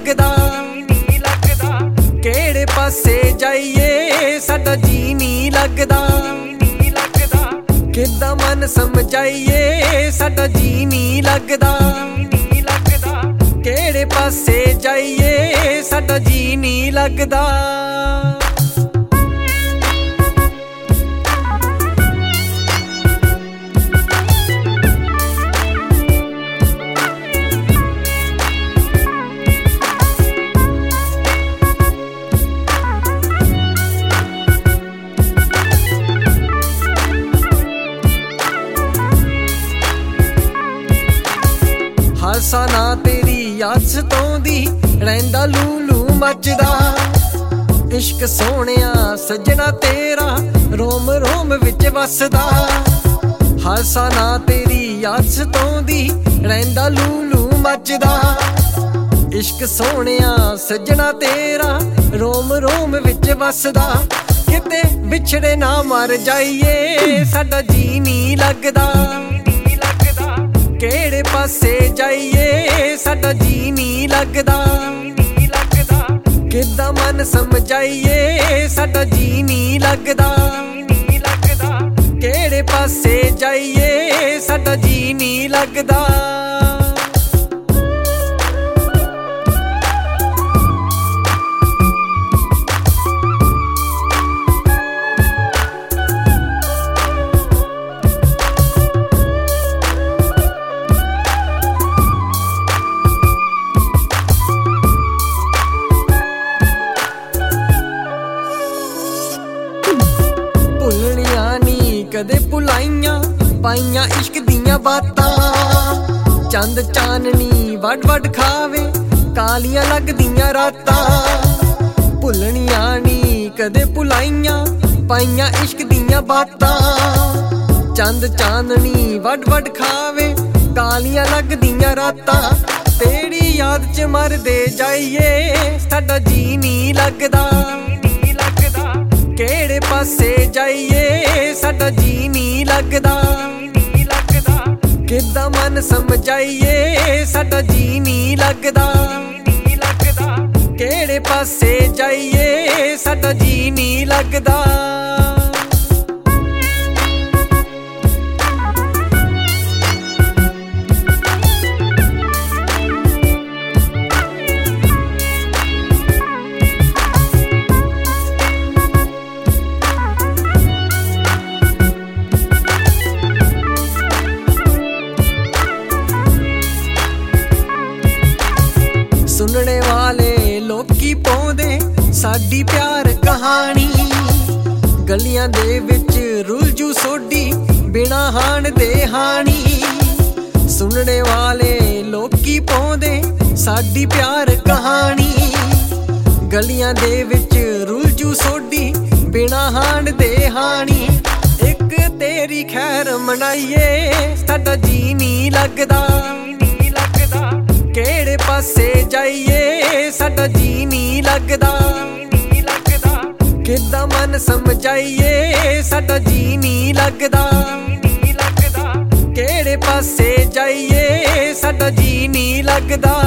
लगदा केड़े पासे जाइए साडा जी नी लगदा किद्दां मन समझाइए साडा जी नी लगदा केड़े पासे जाइए साडा जी नी लगदा। हासा ना तेरी याद सताउंदी रहिंदा लूलू मचदा इश्क सोहणिया सजना तेरा रोम रोम विच वसदा। हासा ना तेरी याद सताउंदी रहिंदा लूलू मचदा इश्क सोहणिया सजना तेरा रोम रोम विच वसदा। किते विछड़े ना मर जाइए साडा जी नी लगदा केड़े पासे जाइए साडा जी नी लगदा किद्दां मन समझाइए साडा जी नी लगदा केड़े पासे जाइए साडा जी नी लगदा। कदे भुलाइयां पाइयां इश्क दियां बातां चंद चाननी वड वड खावे कालियां लगदियां रातां। भुलनियां नी कदे भुलाइयां पाइयां इश्क दियां बातां चंद चाननी वड वड खावे कालियां लगदियां रातां। तेरी याद च मरदे जाइए साडा जी नी लगदा केड़े पासे जाइए साडा जी नी लगदा किद्दां मन समझाइए साडा जी नी लगदा केड़े पासे जाइए साडा जी नी लगदा। सुनने वाले लोकी पाउंदे साडी प्यार कहानी गलियां दे विच रुलजू सोडी बिना हाण दे हानी। सुनने वाले लोकी पाउंदे साडी प्यार कहानी गलियां दे विच रुलजू सोडी बिना हाण दे हानी। एक तेरी खैर मनाइए साडा जी नी लगदा केड़े पासे जाइए साडा जी नी लगदा किद्दां मन समझाइए साडा जी नी लगदा केड़े पासे जाइए साडा जी नी लगदा।